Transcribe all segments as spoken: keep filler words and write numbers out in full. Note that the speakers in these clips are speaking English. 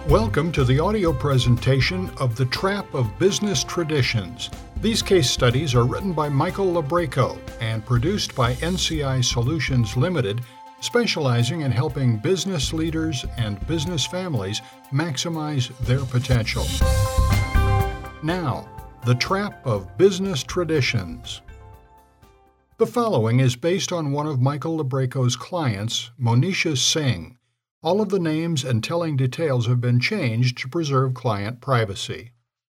Welcome to the audio presentation of The Trap of Business Traditions. These case studies are written by Michael Labreco and produced by N C I Solutions Limited, specializing in helping business leaders and business families maximize their potential. Now, The Trap of Business Traditions. The following is based on one of Michael Labreco's clients, Monisha Singh. All of the names and telling details have been changed to preserve client privacy.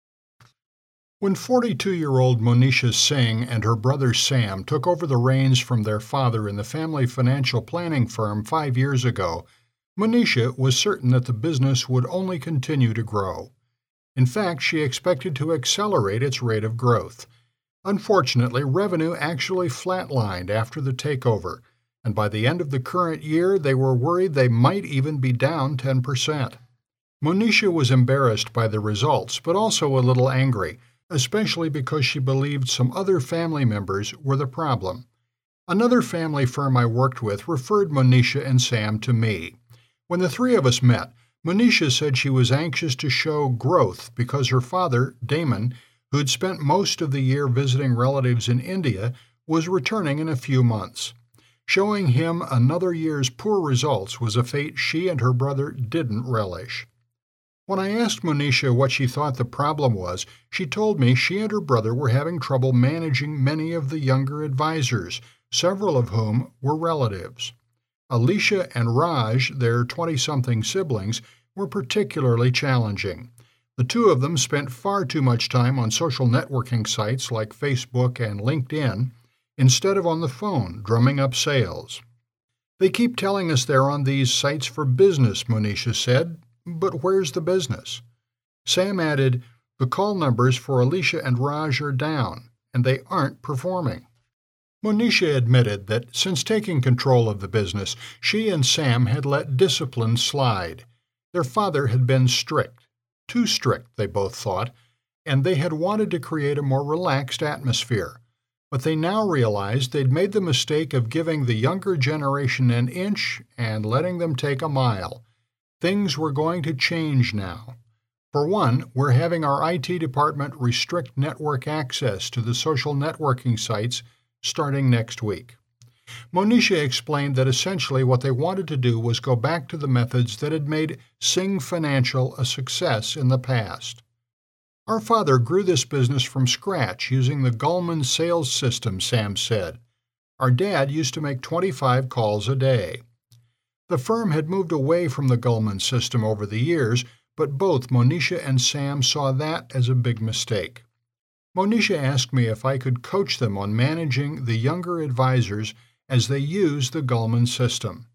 When forty-two-year-old Monisha Singh and her brother Sam took over the reins from their father in the family financial planning firm five years ago, Monisha was certain that the business would only continue to grow. In fact, she expected to accelerate its rate of growth. Unfortunately, revenue actually flatlined after the takeover, and by the end of the current year, they were worried they might even be down ten percent. Monisha was embarrassed by the results, but also a little angry, especially because she believed some other family members were the problem. Another family firm I worked with referred Monisha and Sam to me. When the three of us met, Monisha said she was anxious to show growth because her father, Damon, who'd spent most of the year visiting relatives in India, was returning in a few months. Showing him another year's poor results was a fate she and her brother didn't relish. When I asked Monisha what she thought the problem was, she told me she and her brother were having trouble managing many of the younger advisors, several of whom were relatives. Alicia and Raj, their twenty-something siblings, were particularly challenging. The two of them spent far too much time on social networking sites like Facebook and LinkedIn, instead of on the phone, drumming up sales. They keep telling us they're on these sites for business, Monisha said, but where's the business? Sam added, the call numbers for Alicia and Raj are down, and they aren't performing. Monisha admitted that since taking control of the business, she and Sam had let discipline slide. Their father had been strict, too strict, they both thought, and they had wanted to create a more relaxed atmosphere. But they now realized they'd made the mistake of giving the younger generation an inch and letting them take a mile. Things were going to change now. For one, we're having our I T department restrict network access to the social networking sites starting next week. Monisha explained that essentially what they wanted to do was go back to the methods that had made Singh Financial a success in the past. Our father grew this business from scratch using the Gulman sales system, Sam said. Our dad used to make twenty-five calls a day. The firm had moved away from the Gulman system over the years, but both Monisha and Sam saw that as a big mistake. Monisha asked me if I could coach them on managing the younger advisors as they use the Gulman system.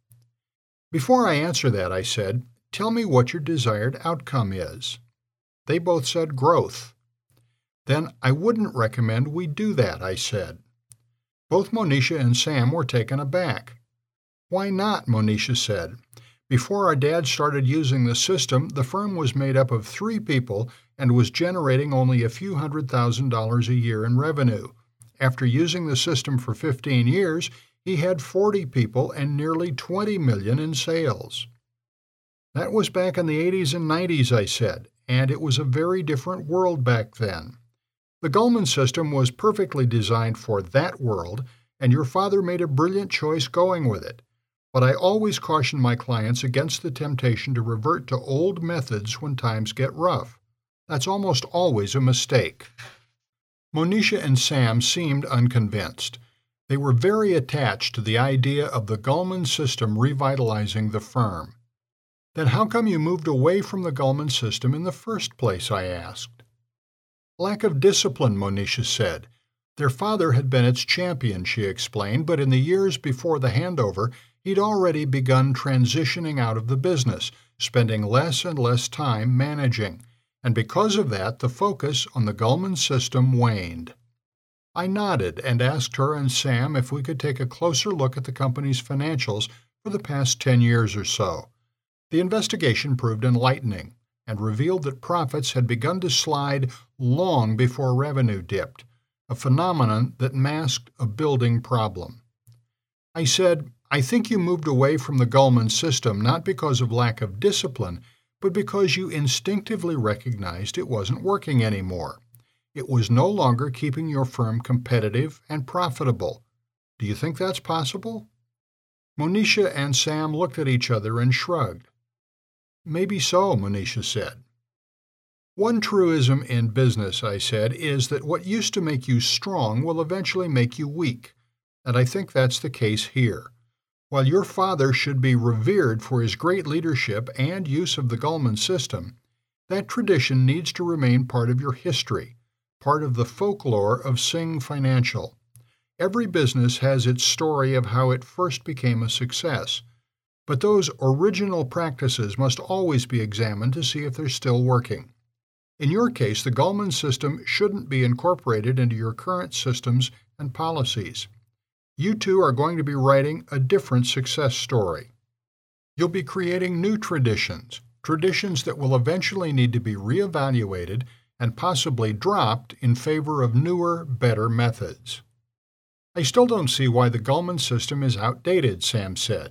Before I answer that, I said, tell me what your desired outcome is. They both said growth. Then I wouldn't recommend we do that, I said. Both Monisha and Sam were taken aback. Why not, Monisha said. Before our dad started using the system, the firm was made up of three people and was generating only a few hundred thousand dollars a year in revenue. After using the system for fifteen years, he had forty people and nearly twenty million in sales. That was back in the eighties and nineties, I said, and it was a very different world back then. The Gulman system was perfectly designed for that world, and your father made a brilliant choice going with it. But I always caution my clients against the temptation to revert to old methods when times get rough. That's almost always a mistake. Monisha and Sam seemed unconvinced. They were very attached to the idea of the Gulman system revitalizing the firm. Then how come you moved away from the Gulman system in the first place, I asked. Lack of discipline, Monisha said. Their father had been its champion, she explained, but in the years before the handover, he'd already begun transitioning out of the business, spending less and less time managing, and because of that, the focus on the Gulman system waned. I nodded and asked her and Sam if we could take a closer look at the company's financials for the past ten years or so. The investigation proved enlightening and revealed that profits had begun to slide long before revenue dipped, a phenomenon that masked a building problem. I said, I think you moved away from the Gulman system not because of lack of discipline, but because you instinctively recognized it wasn't working anymore. It was no longer keeping your firm competitive and profitable. Do you think that's possible?" Monisha and Sam looked at each other and shrugged. "Maybe so," Monisha said. "One truism in business," I said, "is that what used to make you strong will eventually make you weak, and I think that's the case here. While your father should be revered for his great leadership and use of the Goldman system, that tradition needs to remain part of your history, part of the folklore of Singh Financial. Every business has its story of how it first became a success, but those original practices must always be examined to see if they're still working. In your case, the Goldman system shouldn't be incorporated into your current systems and policies. You two are going to be writing a different success story. You'll be creating new traditions, traditions that will eventually need to be reevaluated and possibly dropped in favor of newer, better methods." "I still don't see why the Goldman system is outdated," Sam said.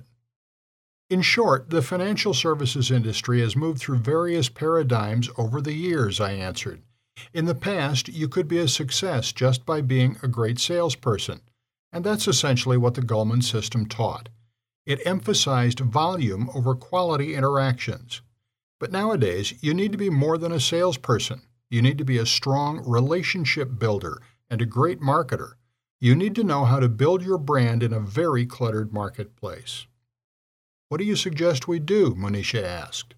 "In short, the financial services industry has moved through various paradigms over the years," I answered. "In the past, you could be a success just by being a great salesperson, and that's essentially what the Goldman system taught. It emphasized volume over quality interactions. But nowadays, you need to be more than a salesperson. You need to be a strong relationship builder and a great marketer. You need to know how to build your brand in a very cluttered marketplace." "What do you suggest we do?" Monisha asked.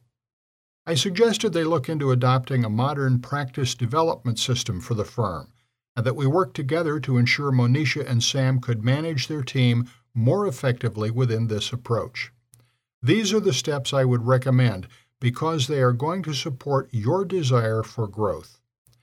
I suggested they look into adopting a modern practice development system for the firm, and that we work together to ensure Monisha and Sam could manage their team more effectively within this approach. These are the steps I would recommend because they are going to support your desire for growth.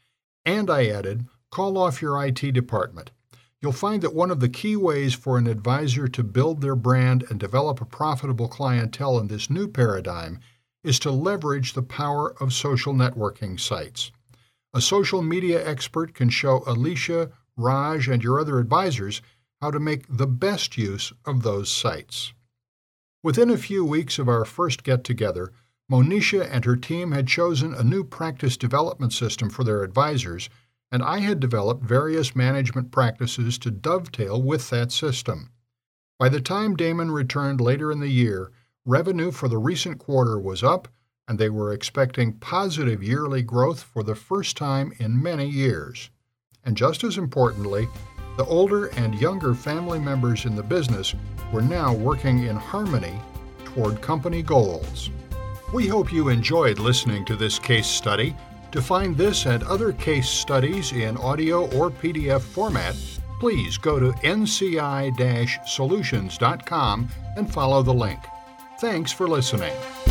And I added, call off your I T department. You'll find that one of the key ways for an advisor to build their brand and develop a profitable clientele in this new paradigm is to leverage the power of social networking sites. A social media expert can show Alicia, Raj, and your other advisors how to make the best use of those sites. Within a few weeks of our first get-together, Monisha and her team had chosen a new practice development system for their advisors, and I had developed various management practices to dovetail with that system. By the time Damon returned later in the year, revenue for the recent quarter was up, and they were expecting positive yearly growth for the first time in many years. And just as importantly, the older and younger family members in the business were now working in harmony toward company goals. We hope you enjoyed listening to this case study. To find this and other case studies in audio or P D F format, please go to N C I dash solutions dot com and follow the link. Thanks for listening.